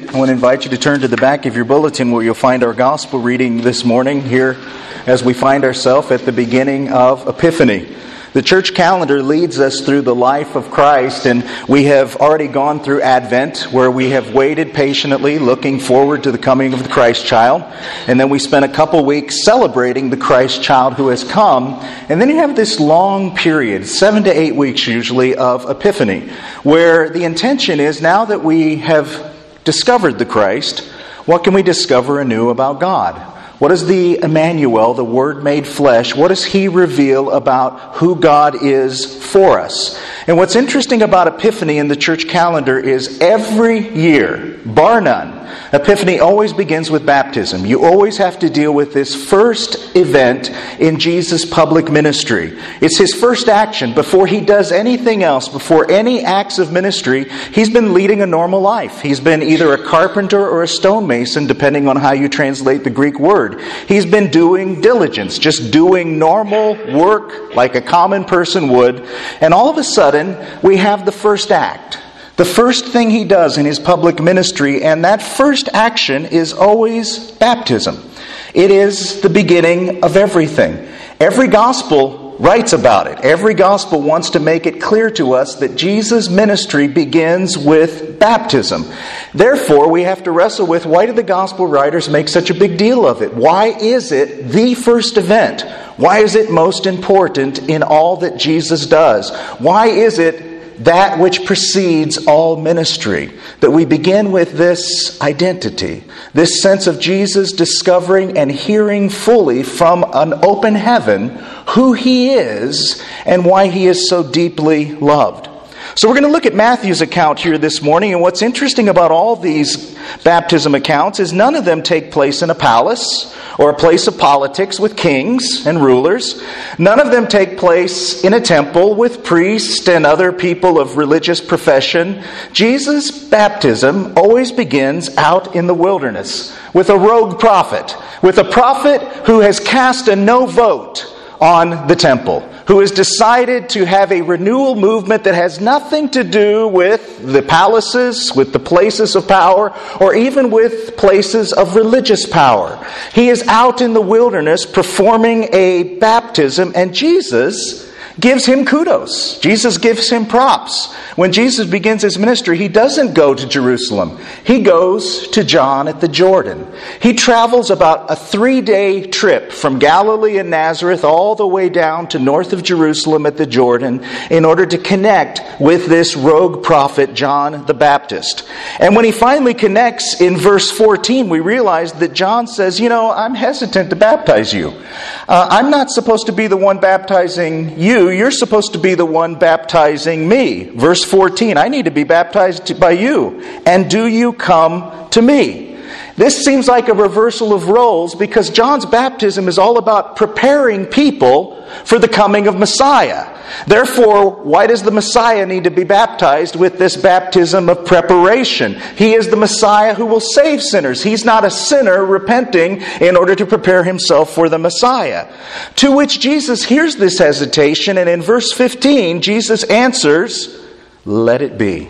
I want to invite you to turn to the back of your bulletin where you'll find our gospel reading this morning here as we find ourselves at the beginning of Epiphany. The church calendar leads us through the life of Christ, and we have already gone through Advent, where we have waited patiently, looking forward to the coming of the Christ child. And then we spent a couple weeks celebrating the Christ child who has come. And then you have this long period, 7 to 8 weeks usually, of Epiphany, where the intention is, now that we have discovered the Christ, what can we discover anew about God? What is the Emmanuel, the Word made flesh? What does He reveal about who God is for us? And what's interesting about Epiphany in the church calendar is every year, bar none, Epiphany always begins with baptism. You always have to deal with this first event in Jesus' public ministry. It's His first action. Before He does anything else, before any acts of ministry, He's been leading a normal life. He's been either a carpenter or a stonemason, depending on how you translate the Greek word. He's been doing diligence, just doing normal work like a common person would. And all of a sudden, we have the first act. The first thing He does in His public ministry, and that first action is always baptism. It is the beginning of everything. Every gospel writes about it. Every gospel wants to make it clear to us that Jesus' ministry begins with baptism. Therefore, we have to wrestle with, why do the gospel writers make such a big deal of it? Why is it the first event? Why is it most important in all that Jesus does? Why is it that which precedes all ministry? That we begin with this identity, this sense of Jesus discovering and hearing fully from an open heaven who He is and why He is so deeply loved. So we're going to look at Matthew's account here this morning, and what's interesting about all these baptism accounts is none of them take place in a palace or a place of politics with kings and rulers. None of them take place in a temple with priests and other people of religious profession. Jesus' baptism always begins out in the wilderness with a rogue prophet, with a prophet who has cast a no vote on the temple, who has decided to have a renewal movement that has nothing to do with the palaces, with the places of power, or even with places of religious power. He is out in the wilderness performing a baptism, and Jesus gives Him kudos. Jesus gives Him props. When Jesus begins His ministry, He doesn't go to Jerusalem. He goes to John at the Jordan. He travels about a 3-day trip from Galilee and Nazareth all the way down to north of Jerusalem at the Jordan in order to connect with this rogue prophet, John the Baptist. And when he finally connects in verse 14, we realize that John says, I'm hesitant to baptize you. I'm not supposed to be the one baptizing you. You're supposed to be the one baptizing me. Verse 14, I need to be baptized by you. And do you come to me? This seems like a reversal of roles, because John's baptism is all about preparing people for the coming of Messiah. Therefore, why does the Messiah need to be baptized with this baptism of preparation? He is the Messiah who will save sinners. He's not a sinner repenting in order to prepare himself for the Messiah. To which Jesus hears this hesitation, and in verse 15, Jesus answers, "Let it be."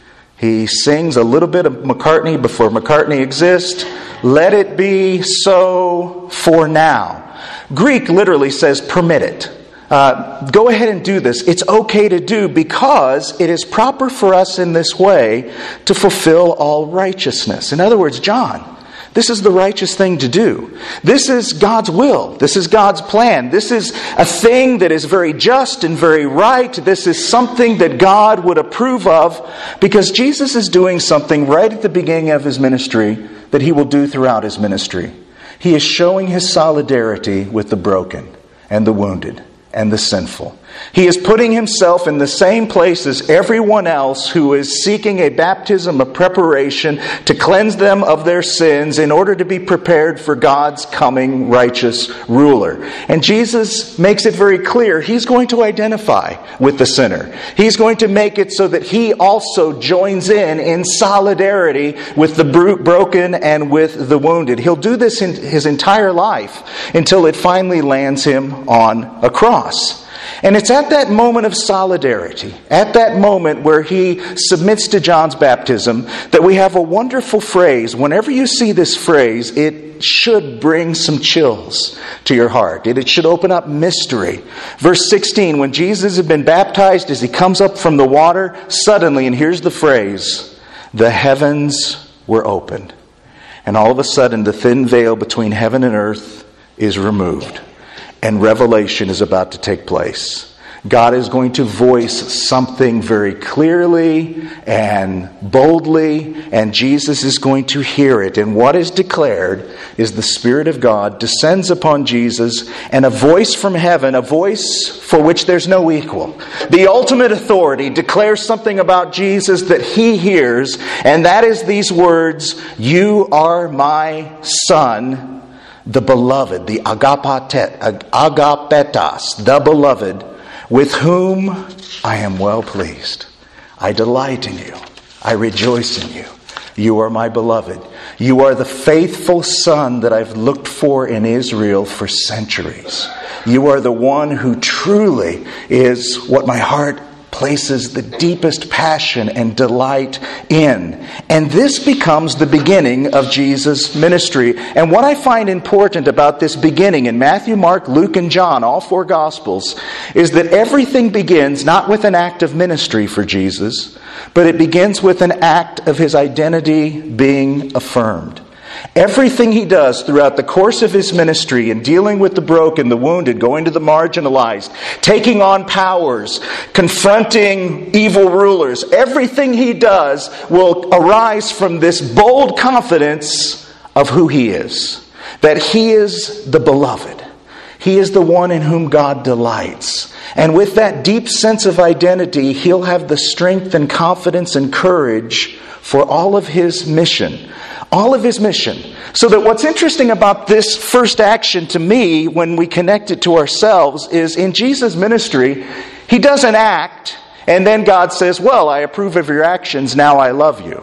He sings a little bit of McCartney before McCartney exists. Let it be so for now. Greek literally says, permit it. Go ahead and do this. It's okay to do, because it is proper for us in this way to fulfill all righteousness. In other words, John, this is the righteous thing to do. This is God's will. This is God's plan. This is a thing that is very just and very right. This is something that God would approve of, because Jesus is doing something right at the beginning of His ministry that He will do throughout His ministry. He is showing His solidarity with the broken and the wounded and the sinful. He is putting Himself in the same place as everyone else who is seeking a baptism of preparation to cleanse them of their sins in order to be prepared for God's coming righteous ruler. And Jesus makes it very clear He's going to identify with the sinner. He's going to make it so that He also joins in solidarity with the broken and with the wounded. He'll do this in His entire life until it finally lands Him on a cross. And it's at that moment of solidarity, at that moment where he submits to John's baptism, that we have a wonderful phrase. Whenever you see this phrase, it should bring some chills to your heart. It should open up mystery. Verse 16, when Jesus had been baptized, as he comes up from the water, suddenly, and here's the phrase, the heavens were opened. And all of a sudden, the thin veil between heaven and earth is removed. And revelation is about to take place. God is going to voice something very clearly and boldly, and Jesus is going to hear it. And what is declared is the Spirit of God descends upon Jesus, and a voice from heaven, a voice for which there's no equal. The ultimate authority declares something about Jesus that he hears, and that is these words, "You are my Son, the beloved," the agapetos, the beloved, "with whom I am well pleased. I delight in you. I rejoice in you. You are my beloved. You are the faithful Son that I've looked for in Israel for centuries. You are the one who truly is what my heart places the deepest passion and delight in." And this becomes the beginning of Jesus' ministry. And what I find important about this beginning in Matthew, Mark, Luke, and John, all four Gospels, is that everything begins not with an act of ministry for Jesus, but it begins with an act of his identity being affirmed. Everything he does throughout the course of his ministry in dealing with the broken, the wounded, going to the marginalized, taking on powers, confronting evil rulers, everything he does will arise from this bold confidence of who he is. That he is the beloved. He is the one in whom God delights. And with that deep sense of identity, he'll have the strength and confidence and courage for all of his mission. All of his mission. So that what's interesting about this first action to me, when we connect it to ourselves, is in Jesus' ministry, he doesn't act and then God says, "Well, I approve of your actions, now I love you."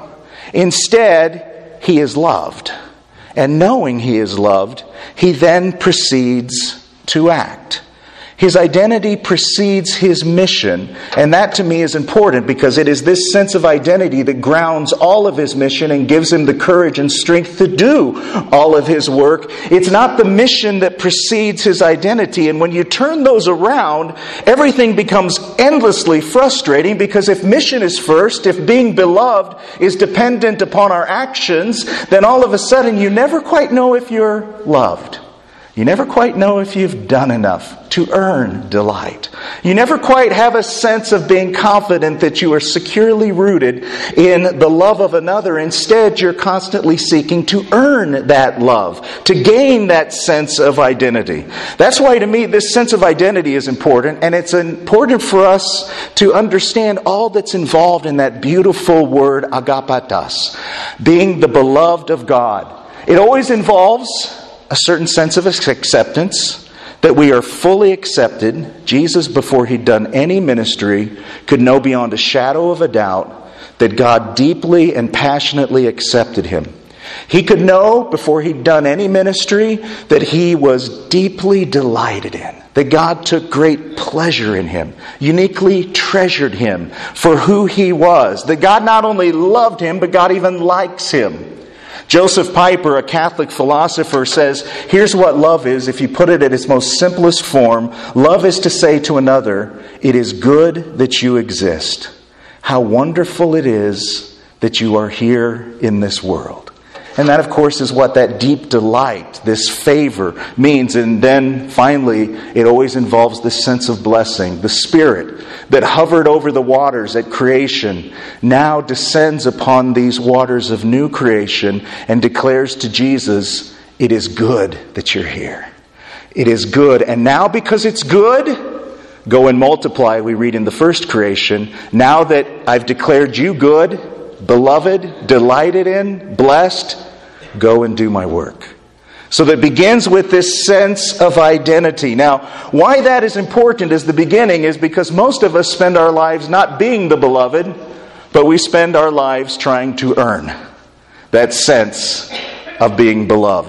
Instead, he is loved. And knowing he is loved, he then proceeds to act. His identity precedes his mission, and that to me is important because it is this sense of identity that grounds all of his mission and gives him the courage and strength to do all of his work. It's not the mission that precedes his identity, and when you turn those around, everything becomes endlessly frustrating because if mission is first, if being beloved is dependent upon our actions, then all of a sudden you never quite know if you're loved. You never quite know if you've done enough to earn delight. You never quite have a sense of being confident that you are securely rooted in the love of another. Instead, you're constantly seeking to earn that love, to gain that sense of identity. That's why to me this sense of identity is important, and it's important for us to understand all that's involved in that beautiful word agapetos, being the beloved of God. It always involves a certain sense of acceptance, that we are fully accepted. Jesus, before he'd done any ministry, could know beyond a shadow of a doubt that God deeply and passionately accepted him. He could know, before he'd done any ministry, that he was deeply delighted in, that God took great pleasure in him, uniquely treasured him for who he was, that God not only loved him, but God even likes him. Joseph Piper, a Catholic philosopher, says, here's what love is, if you put it at its most simplest form. Love is to say to another, it is good that you exist. How wonderful it is that you are here in this world. And that, of course, is what that deep delight, this favor means. And then, finally, it always involves this sense of blessing. The Spirit that hovered over the waters at creation now descends upon these waters of new creation and declares to Jesus, it is good that you're here. It is good. And now, because it's good, go and multiply, we read in the first creation. Now that I've declared you good, beloved, delighted in, blessed, go and do my work. So that begins with this sense of identity. Now, why that is important as the beginning is because most of us spend our lives not being the beloved, but we spend our lives trying to earn that sense of being beloved.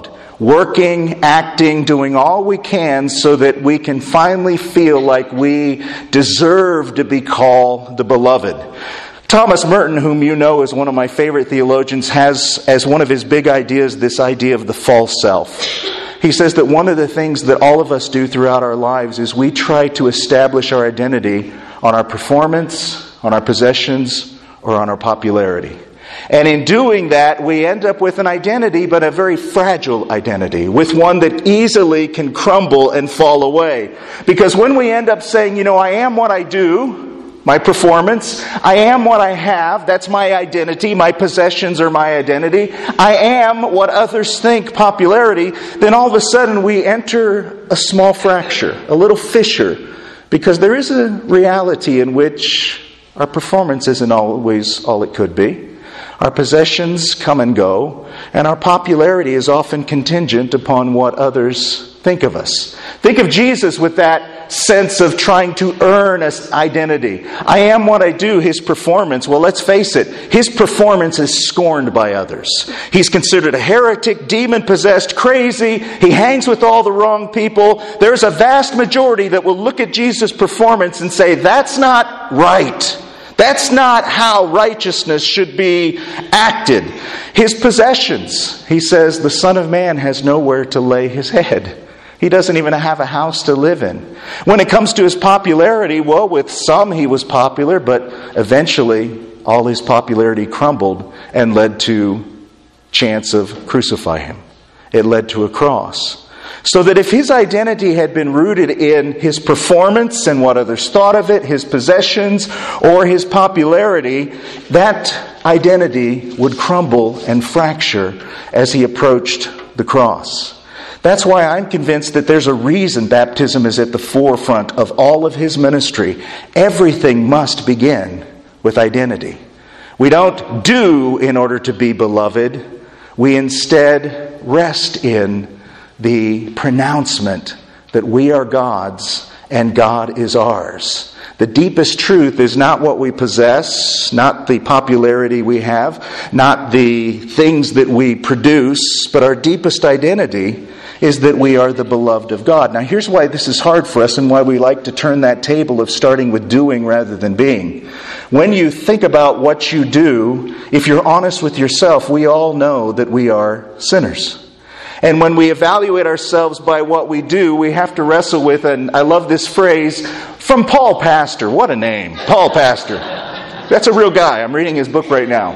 working, acting, doing all we can so that we can finally feel like we deserve to be called the beloved. Thomas Merton, whom you know is one of my favorite theologians, has as one of his big ideas this idea of the false self. He says that one of the things that all of us do throughout our lives is we try to establish our identity on our performance, on our possessions, or on our popularity. And in doing that, we end up with an identity, but a very fragile identity, with one that easily can crumble and fall away. Because when we end up saying, I am what I do, my performance, I am what I have, that's my identity, my possessions are my identity, I am what others think popularity, then all of a sudden we enter a small fracture, a little fissure, because there is a reality in which our performance isn't always all it could be. Our possessions come and go, and our popularity is often contingent upon what others think of us. Think of Jesus with that sense of trying to earn an identity. I am what I do, his performance. Well, let's face it, his performance is scorned by others. He's considered a heretic, demon-possessed, crazy. He hangs with all the wrong people. There's a vast majority that will look at Jesus' performance and say, that's not right. That's not how righteousness should be acted. His possessions, he says, the Son of Man has nowhere to lay his head. He doesn't even have a house to live in. When it comes to his popularity, well, with some he was popular, but eventually all his popularity crumbled and led to chance of crucify him. It led to a cross. So that if his identity had been rooted in his performance and what others thought of it, his possessions, or his popularity, that identity would crumble and fracture as he approached the cross. That's why I'm convinced that there's a reason baptism is at the forefront of all of his ministry. Everything must begin with identity. We don't do in order to be beloved. We instead rest in the pronouncement that we are God's and God is ours. The deepest truth is not what we possess, not the popularity we have, not the things that we produce, but our deepest identity is that we are the beloved of God. Now here's why this is hard for us and why we like to turn that table of starting with doing rather than being. When you think about what you do, if you're honest with yourself, we all know that we are sinners. And when we evaluate ourselves by what we do, we have to wrestle with, and I love this phrase, from Paul Pastor. What a name, Paul Pastor. That's a real guy. I'm reading his book right now.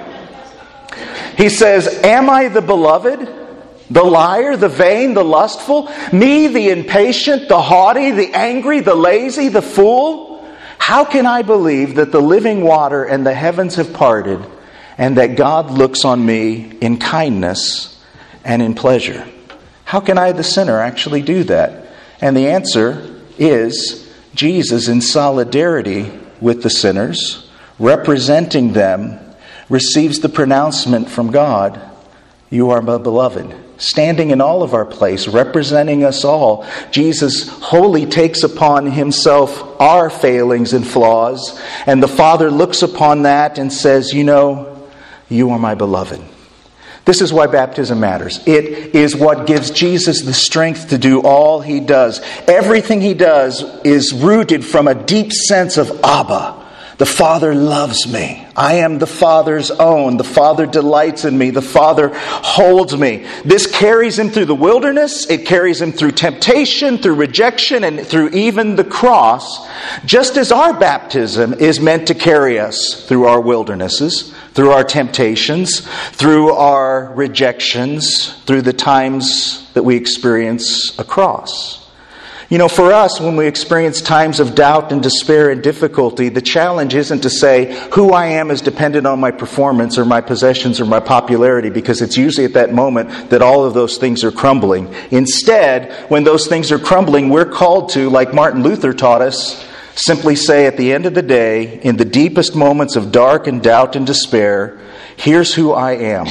He says, am I the beloved, the liar, the vain, the lustful? Me, the impatient, the haughty, the angry, the lazy, the fool? How can I believe that the living water and the heavens have parted, and that God looks on me in kindness and in pleasure? How can I, the sinner, actually do that? And the answer is Jesus, in solidarity with the sinners, representing them, receives the pronouncement from God, you are my beloved. Standing in all of our place, representing us all, Jesus wholly takes upon himself our failings and flaws, and the Father looks upon that and says, you are my beloved. This is why baptism matters. It is what gives Jesus the strength to do all he does. Everything he does is rooted from a deep sense of Abba. The Father loves me. I am the Father's own. The Father delights in me. The Father holds me. This carries him through the wilderness. It carries him through temptation, through rejection, and through even the cross. Just as our baptism is meant to carry us through our wildernesses, through our temptations, through our rejections, through the times that we experience a cross. For us, when we experience times of doubt and despair and difficulty, the challenge isn't to say who I am is dependent on my performance or my possessions or my popularity, because it's usually at that moment that all of those things are crumbling. Instead, when those things are crumbling, we're called to, like Martin Luther taught us, simply say at the end of the day, in the deepest moments of dark and doubt and despair, here's who I am.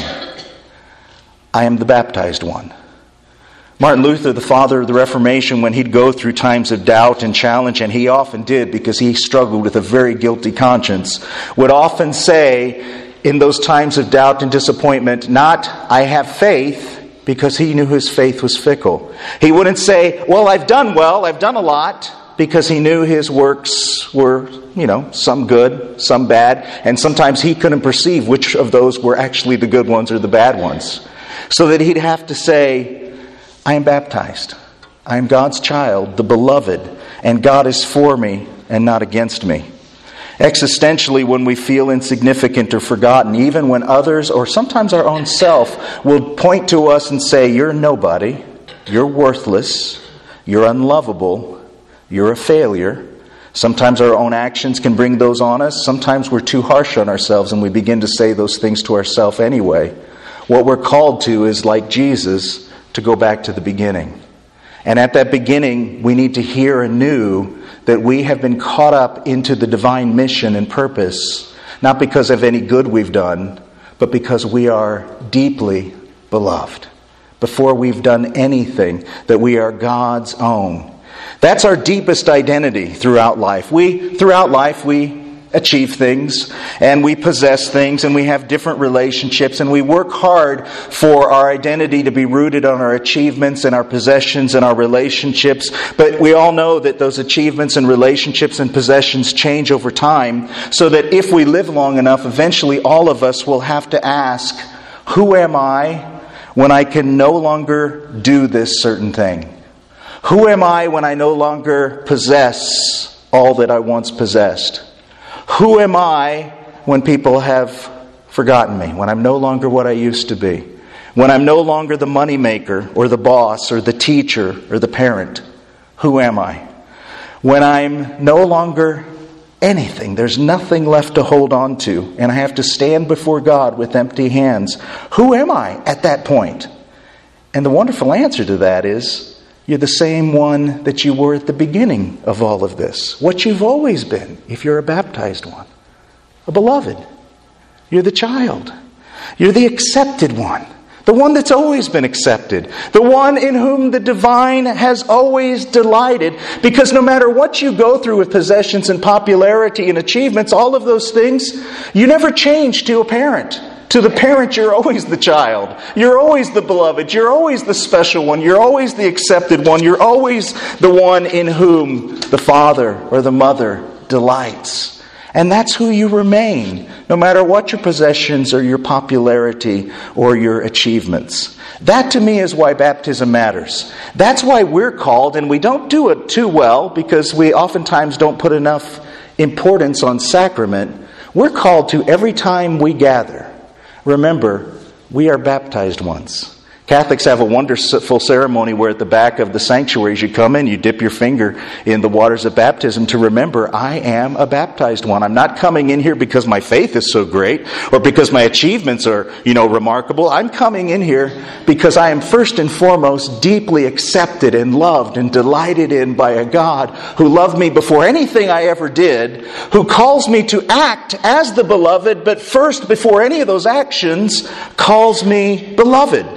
I am the baptized one. Martin Luther, the father of the Reformation, when he'd go through times of doubt and challenge, and he often did because he struggled with a very guilty conscience, would often say in those times of doubt and disappointment, not I have faith, because he knew his faith was fickle. He wouldn't say, well, I've done a lot, because he knew his works were, some good, some bad, and sometimes he couldn't perceive which of those were actually the good ones or the bad ones. So that he'd have to say, I am baptized. I am God's child, the beloved, and God is for me and not against me. Existentially, when we feel insignificant or forgotten, even when others or sometimes our own self will point to us and say, you're nobody, you're worthless, you're unlovable, you're a failure. Sometimes our own actions can bring those on us. Sometimes we're too harsh on ourselves and we begin to say those things to ourselves anyway. What we're called to is, like Jesus, to go back to the beginning. And at that beginning, we need to hear anew that we have been caught up into the divine mission and purpose, not because of any good we've done, but because we are deeply beloved. Before we've done anything, that we are God's own. That's our deepest identity throughout life. Throughout life, we achieve things, and we possess things, and we have different relationships, and we work hard for our identity to be rooted on our achievements and our possessions and our relationships. But we all know that those achievements and relationships and possessions change over time, so that if we live long enough, eventually all of us will have to ask, who am I when I can no longer do this certain thing? Who am I when I no longer possess all that I once possessed? Who am I when people have forgotten me? When I'm no longer what I used to be? When I'm no longer the moneymaker or the boss or the teacher or the parent? Who am I? When I'm no longer anything, there's nothing left to hold on to, and I have to stand before God with empty hands. Who am I at that point? And the wonderful answer to that is, you're the same one that you were at the beginning of all of this. What you've always been, if you're a baptized one. A beloved. You're the child. You're the accepted one. The one that's always been accepted. The one in whom the divine has always delighted. Because no matter what you go through with possessions and popularity and achievements, all of those things, you never change to a parent. To the parent, you're always the child. You're always the beloved. You're always the special one. You're always the accepted one. You're always the one in whom the father or the mother delights. And that's who you remain, no matter what your possessions or your popularity or your achievements. That to me is why baptism matters. That's why we're called, and we don't do it too well because we oftentimes don't put enough importance on sacrament. We're called to, every time we gather, remember, we are baptized ones. Catholics have a wonderful ceremony where at the back of the sanctuary, as you come in, you dip your finger in the waters of baptism to remember, I am a baptized one. I'm not coming in here because my faith is so great or because my achievements are, remarkable. I'm coming in here because I am first and foremost deeply accepted and loved and delighted in by a God who loved me before anything I ever did, who calls me to act as the beloved, but first, before any of those actions, calls me beloved.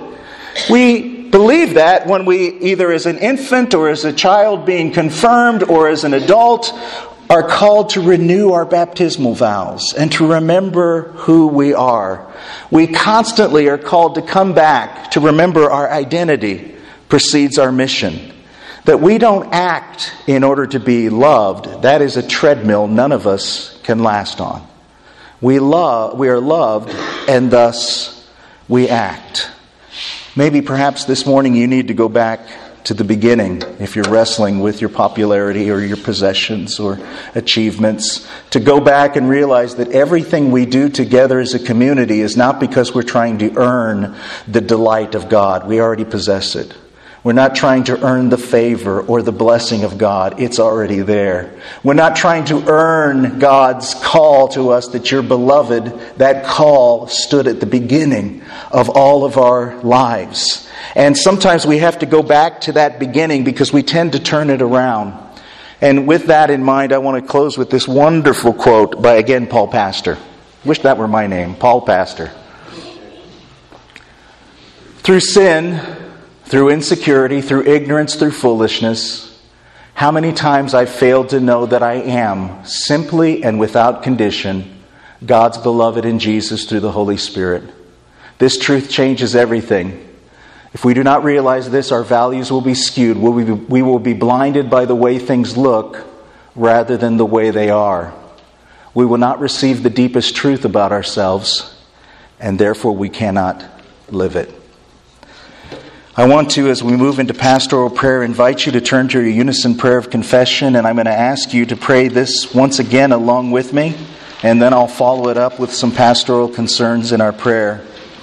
We believe that when we, either as an infant or as a child being confirmed or as an adult, are called to renew our baptismal vows and to remember who we are. We constantly are called to come back to remember our identity precedes our mission. That we don't act in order to be loved. That is a treadmill none of us can last on. We are loved, and thus we act. Maybe perhaps this morning you need to go back to the beginning if you're wrestling with your popularity or your possessions or achievements. To go back and realize that everything we do together as a community is not because we're trying to earn the delight of God. We already possess it. We're not trying to earn the favor or the blessing of God. It's already there. We're not trying to earn God's call to us that you're beloved. That call stood at the beginning of all of our lives. And sometimes we have to go back to that beginning because we tend to turn it around. And with that in mind, I want to close with this wonderful quote by, again, Paul Pastor. Wish that were my name, Paul Pastor. Through sin, through insecurity, through ignorance, through foolishness, how many times I've failed to know that I am, simply and without condition, God's beloved in Jesus through the Holy Spirit. This truth changes everything. If we do not realize this, our values will be skewed. We will be blinded by the way things look rather than the way they are. We will not receive the deepest truth about ourselves, and therefore we cannot live it. I want to, as we move into pastoral prayer, invite you to turn to your unison prayer of confession, and I'm going to ask you to pray this once again along with me, and then I'll follow it up with some pastoral concerns in our prayer.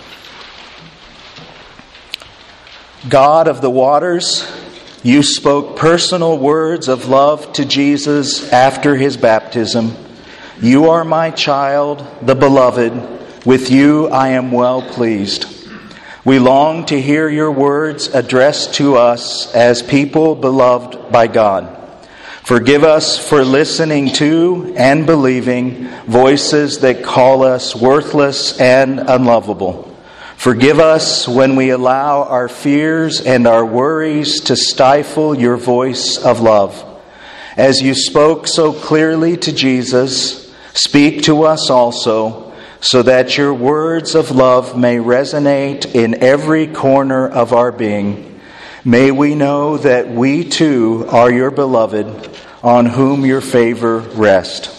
God of the waters, you spoke personal words of love to Jesus after his baptism. You are my child, the beloved. With you I am well pleased. We long to hear your words addressed to us as people beloved by God. Forgive us for listening to and believing voices that call us worthless and unlovable. Forgive us when we allow our fears and our worries to stifle your voice of love. As you spoke so clearly to Jesus, speak to us also, so that your words of love may resonate in every corner of our being. May we know that we too are your beloved, on whom your favor rests.